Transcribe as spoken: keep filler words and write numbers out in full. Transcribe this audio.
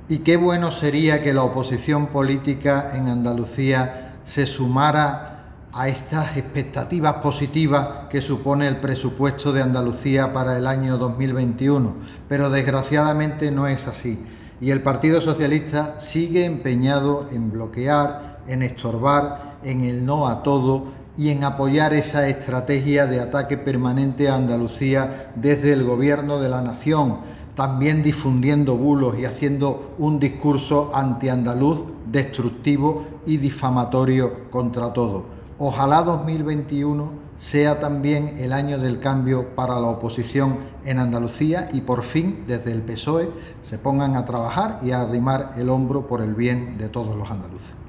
Y qué bueno sería que la oposición política en Andalucía se sumara a estas expectativas positivas que supone el presupuesto de Andalucía para el año dos mil veintiuno, pero desgraciadamente no es así. Y el Partido Socialista sigue empeñado en bloquear, en estorbar, en el no a todo y en apoyar esa estrategia de ataque permanente a Andalucía desde el Gobierno de la Nación, también difundiendo bulos y haciendo un discurso antiandaluz destructivo y difamatorio contra todo. Ojalá dos mil veintiuno sea también el año del cambio para la oposición en Andalucía y por fin desde el P S O E se pongan a trabajar y a arrimar el hombro por el bien de todos los andaluces.